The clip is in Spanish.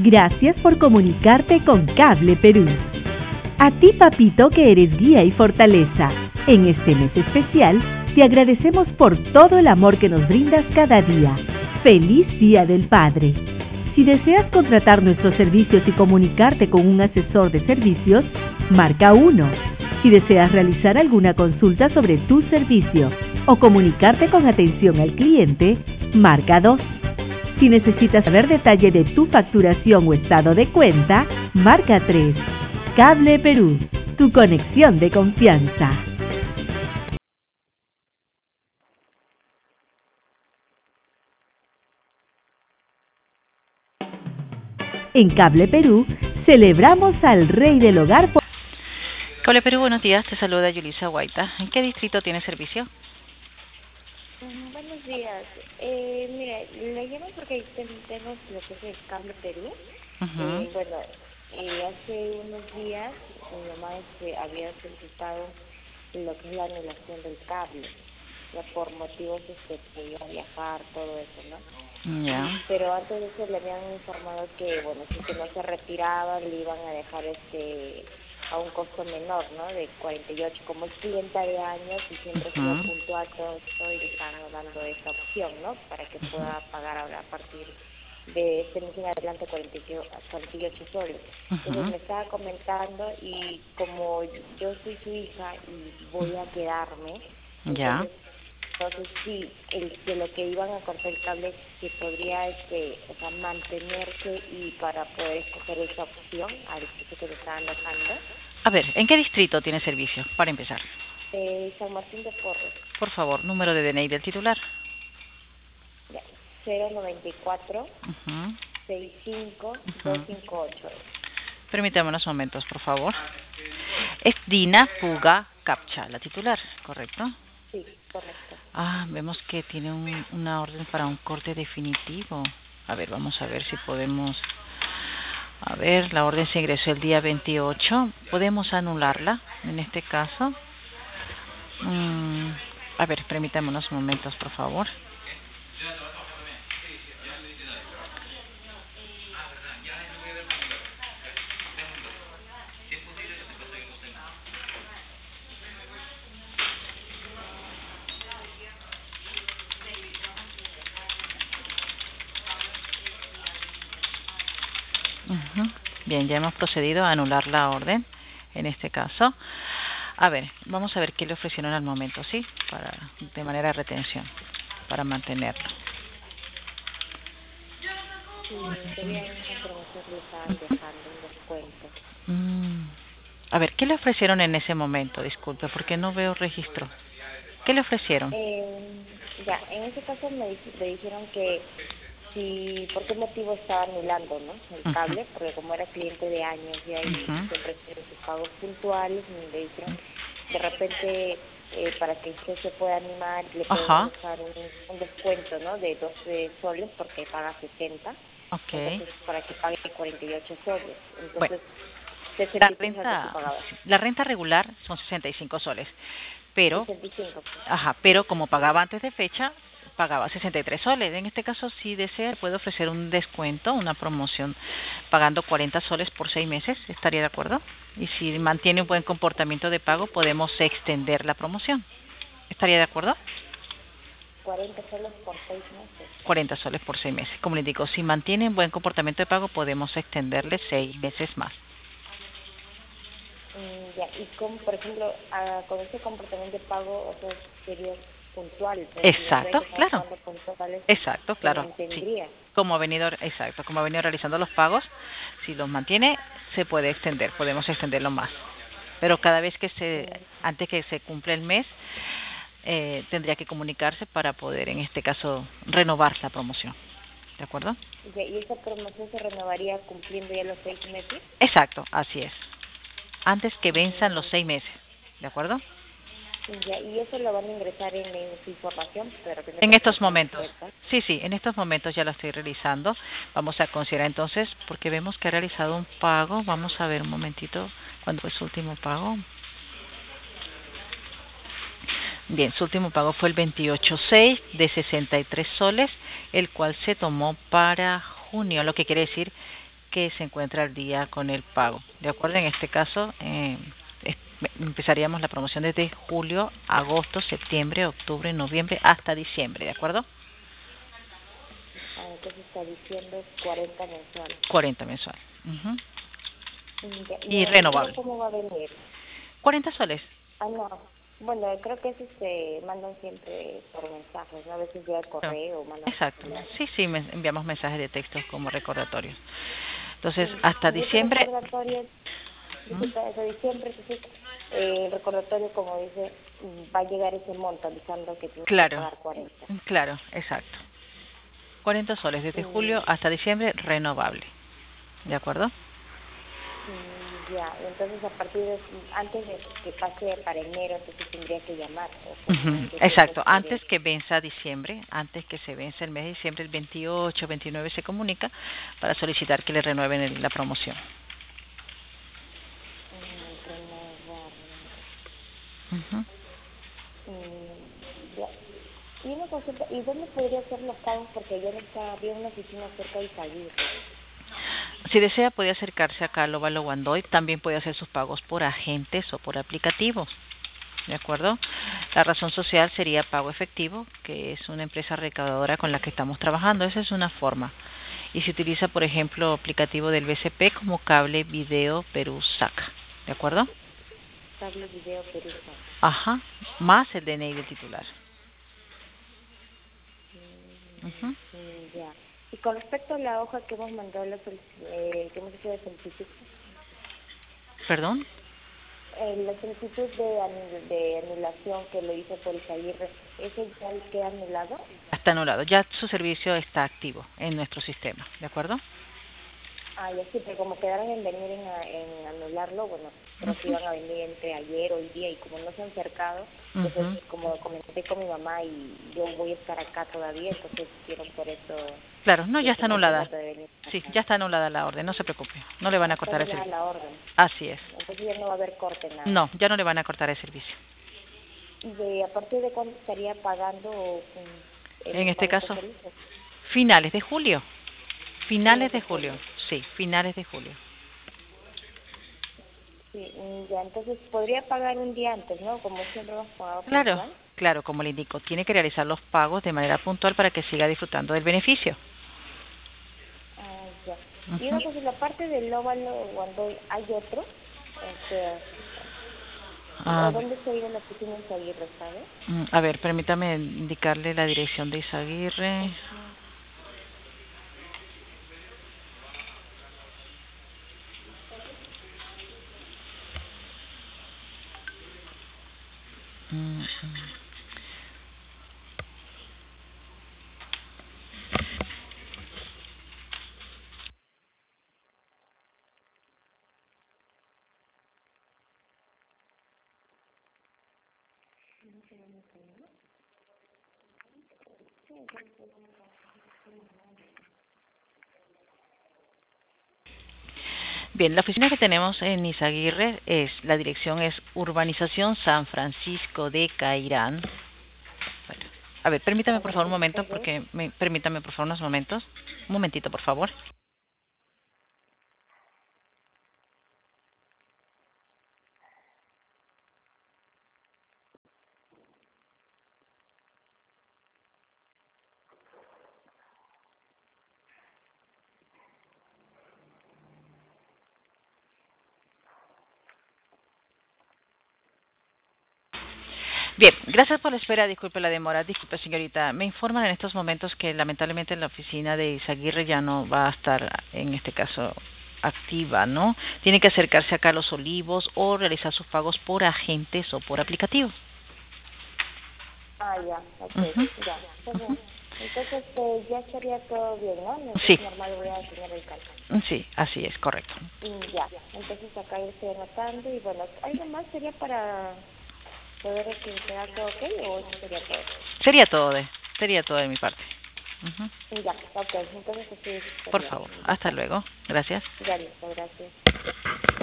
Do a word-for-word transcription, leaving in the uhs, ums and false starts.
Gracias por comunicarte con Cable Perú. A ti, papito, que eres guía y fortaleza. En este mes especial, te agradecemos por todo el amor que nos brindas cada día. ¡Feliz Día del Padre! Si deseas contratar nuestros servicios y comunicarte con un asesor de servicios, marca uno. Si deseas realizar alguna consulta sobre tu servicio o comunicarte con atención al cliente, marca dos. Si necesitas saber detalle de tu facturación o estado de cuenta, marca tres. Cable Perú, tu conexión de confianza. En Cable Perú, celebramos al Rey del Hogar. Por... Cable Perú, buenos días. Te saluda Yulisa Guaita. ¿En qué distrito tiene servicio? Uh, buenos días. Eh, mira, le llamo porque tenemos lo que es el Cable Perú. Uh-huh. eh, bueno, eh, hace unos días mi mamá este, había solicitado lo que es la anulación del cable, ya por motivos este, que iba a viajar, todo eso, ¿no? Yeah. Pero antes de eso le habían informado que, bueno, si que no se retiraba, le iban a dejar este a un costo menor, ¿no? De cuarenta y ocho, como es clienta de años y siempre uh-huh. ha sido puntual, todo esto, y le están dando esta opción, ¿no? Para que uh-huh. pueda pagar ahora a partir de este mes en adelante cuarenta y ocho soles. Uh-huh. Entonces me estaba comentando, y como yo soy su hija y voy a quedarme, ya. Yeah. Entonces sí, el, de lo que iban a cortar el cable, que podría este, o sea, mantenerse y para poder escoger esa opción al precio que le estaban dejando. A ver, ¿en qué distrito tiene servicio, para empezar? Eh, San Martín de Porres. Por favor, número de D N I del titular. Ya, cero noventa y cuatro, uh-huh. sesenta y cinco, doscientos cincuenta y ocho. Permítame unos momentos, por favor. Es Dina Puga Capcha, la titular, ¿correcto? Sí, correcto. Ah, vemos que tiene un, una orden para un corte definitivo. A ver, vamos a ver si podemos... A ver, la orden se ingresó el día veintiocho. ¿Podemos anularla en este caso? Mm, a ver, permítame unos momentos, por favor. Uh-huh. Bien, ya hemos procedido a anular la orden en este caso. A ver, vamos a ver qué le ofrecieron al momento, ¿sí? Para, de manera de retención, para mantenerlo. Sí, sería una promoción que le estaban dejando un descuento. Mm. A ver, ¿qué le ofrecieron en ese momento? Disculpe, porque no veo registro. ¿Qué le ofrecieron? Eh, ya, en ese caso me, me dijeron que si, por qué motivo estaba anulando, ¿no? El cable, uh-huh. porque como era cliente de años y ahí uh-huh. siempre tiene sus pagos puntuales, y me dijeron, de repente, eh, para que usted se pueda animar, le pueden uh-huh. dejar un, un descuento, ¿no? De doce soles porque paga sesenta. Okay. Entonces, para que pague cuarenta y ocho soles. Entonces, bueno, sesenta la renta, la renta regular son sesenta y cinco soles, pero, sesenta y cinco. Ajá, pero como pagaba antes de fecha, pagaba sesenta y tres soles. En este caso, si desea, puede ofrecer un descuento, una promoción, pagando cuarenta soles por seis meses. ¿Estaría de acuerdo? Y si mantiene un buen comportamiento de pago, podemos extender la promoción. ¿Estaría de acuerdo? cuarenta soles por seis meses. cuarenta soles por seis meses. Como les digo, si mantiene un buen comportamiento de pago, podemos extenderle seis meses más. Mm, ya, y con, por ejemplo, a, con ese comportamiento de pago, o sea, sería puntual. Exacto, claro. Exacto, claro. Sí. Como ha venido, exacto, como ha venido realizando los pagos, si los mantiene, se puede extender, podemos extenderlo más. Pero cada vez que se, sí. antes que se cumple el mes, eh, tendría que comunicarse para poder, en este caso, renovar la promoción. ¿De acuerdo? Ya, ¿y esa promoción se renovaría cumpliendo ya los seis meses? Exacto, así es. Antes que venzan los seis meses. ¿De acuerdo? Ya, y eso lo van a ingresar en, en su información, pero que no en estos momentos. Sí, sí, en estos momentos ya lo estoy realizando. Vamos a considerar entonces, porque vemos que ha realizado un pago. Vamos a ver un momentito, ¿cuándo fue su último pago? Bien, su último pago fue el veintiocho seis de sesenta y tres soles, el cual se tomó para junio, lo que quiere decir que se encuentra al día con el pago. ¿De acuerdo? En este caso, eh, empezaríamos la promoción desde julio, agosto, septiembre, octubre, noviembre, hasta diciembre. ¿De acuerdo? Ah, entonces está diciendo cuarenta mensual. cuarenta mensual. Uh-huh. Y, y renovable. ¿Cómo va a venir? cuarenta soles. Ah, no. Bueno, creo que esos se mandan siempre por mensajes, ¿no? A veces llega el correo. No. Mandan Exacto. Sí, sí, me enviamos mensajes de texto como recordatorio. Entonces, sí. hasta diciembre... Recordatorio, hasta diciembre, entonces, eh, el recordatorio, como dice, va a llegar ese monto avisando que tiene claro, que pagar cuarenta. Claro, exacto. cuarenta soles desde sí. julio hasta diciembre, renovable. ¿De acuerdo? Ya, entonces a partir de, antes de que pase para enero, entonces tendría que llamar. ¿O uh-huh. Exacto, antes que venza diciembre, antes que se vence el mes de diciembre, el veintiocho, veintinueve se comunica para solicitar que le renueven el, la promoción. Mm, renovar. Uh-huh. mm, ya. Y una consulta, ¿y dónde podría hacer los pagos? Porque yo no estaba, había una oficina cerca de Izaguirre. Si desea, puede acercarse acá al Óvalo Guandoy. También puede hacer sus pagos por agentes o por aplicativos. ¿De acuerdo? La razón social sería pago efectivo, que es una empresa recaudadora con la que estamos trabajando. Esa es una forma. Y se utiliza, por ejemplo, aplicativo del B C P como Cable Video Perú S A C. ¿De acuerdo? Cable Video Perú S A C. Ajá. Más el D N I del titular. Mm, uh-huh. mm, ya. Y con respecto a la hoja que hemos mandado, la eh, que hemos hecho de solicitud. ¿Perdón? Eh, la solicitud de, anul de anulación que lo hizo por Izaguirre, ¿eso ya queda anulado? Está anulado. Ya su servicio está activo en nuestro sistema. ¿De acuerdo? Ah, ya sí, pero como quedaron en venir en, a, en anularlo, bueno, creo uh-huh. que iban a venir entre ayer o hoy día y como no se han acercado, uh-huh. entonces como comenté con mi mamá y yo voy a estar acá todavía, entonces quiero por eso... Claro, no, ya está anulada. Sí, ya está anulada la orden, no se preocupe, no le van a cortar el servicio. La orden. Así es. Entonces ya no va a haber corte nada. No, ya no le van a cortar el servicio. ¿Y de, a partir de cuándo estaría pagando? El en este caso, finales de julio. Finales de julio, sí, finales de julio. Sí, ya, entonces podría pagar un día antes, ¿no? Como siempre hemos pagado. Claro, puntual. claro, como le indico, tiene que realizar los pagos de manera puntual para que siga disfrutando del beneficio. Ah, ya. Uh-huh. Y una cosa, la parte del óvalo, cuando hay otro, o sea, ah, ¿dónde se iba la oficina de Izaguirre, sabe? A ver, permítame indicarle la dirección de Izaguirre. Uh-huh. Mm, mm. Bien, la oficina que tenemos en Izaguirre es, la dirección es Urbanización San Francisco de Cairán. Bueno, a ver, permítame por favor un momento, porque me, permítame por favor unos momentos. Un momentito, por favor. Bien, gracias por la espera, disculpe la demora, disculpe señorita. Me informan en estos momentos que lamentablemente la oficina de Izaguirre ya no va a estar, en este caso, activa, ¿no? Tiene que acercarse acá a Los Olivos o realizar sus pagos por agentes o por aplicativos. Ah, ya, ok, uh-huh. ya. Entonces, uh-huh. entonces eh, ya estaría todo bien, ¿no? Entonces, sí. normal voy a tener el cálculo. Sí, así es, correcto. Y ya, entonces acá yo estoy anotando y bueno, ¿algo más sería para poder que sea todo ok o eso sería todo? Sería todo de, sería todo de mi parte. Uh-huh. Ya, ok, entonces así. Por favor, hasta luego. Gracias. Ya, listo, gracias.